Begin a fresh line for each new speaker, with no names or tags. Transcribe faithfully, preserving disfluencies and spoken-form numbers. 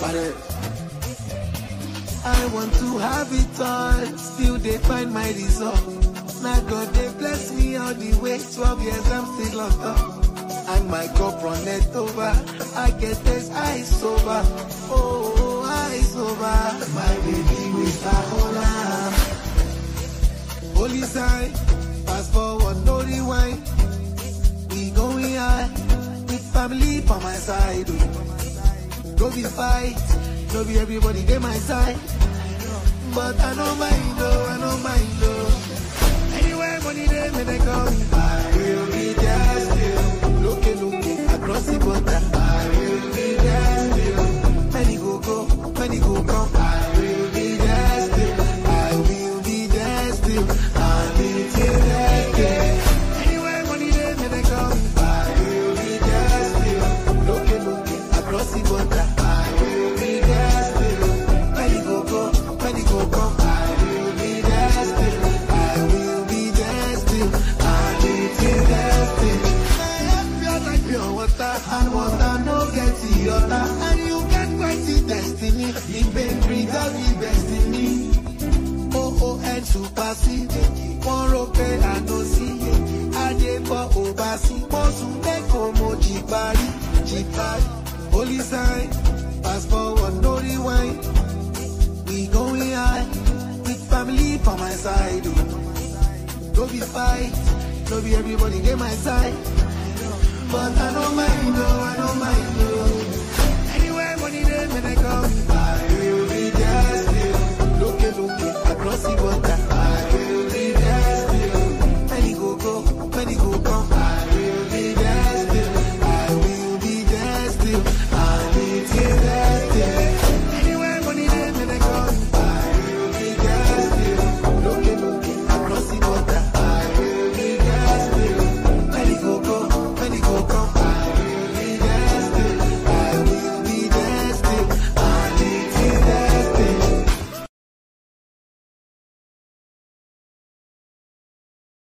I want to have it all, still they find my result. Now God they bless me all the way, twelve years I'm still on top. And my cup run it over, I get this ice over. Oh, ice over. My baby with a hola. Holy sign, fast forward, no rewind. We going high, with family for my side. Go be fight, no be everybody they my side. But I don't mind though, I don't mind though. Anywhere money they may they come, I will be there still. Looking, looking across the border, I will be there still. Many go go, many go come, I will be there still. I will be there still. I'll be there still. Anywhere money they may they come, I will be there still. Looking, looking across the border, I will be there still. Many go go, many go come, I will be there still. I will be there still. I'll be there still. Pure water and water no get the other. And you get quite the destiny. The pain brings out the best in me. Oh oh and super see. One rope and no see. I did for oversee. Mosu neko mo jipari. Jipari. Holy sign. Fast forward no rewind. We going high. With family for my side. Don't be fight. Don't be everybody get my side. But I don't mind though, I don't mind though. Anywhere money they may they come, I will be there still. Looking, looking across the border, I will be there still. Many go go, many go come, I will be there still. I will be there still. I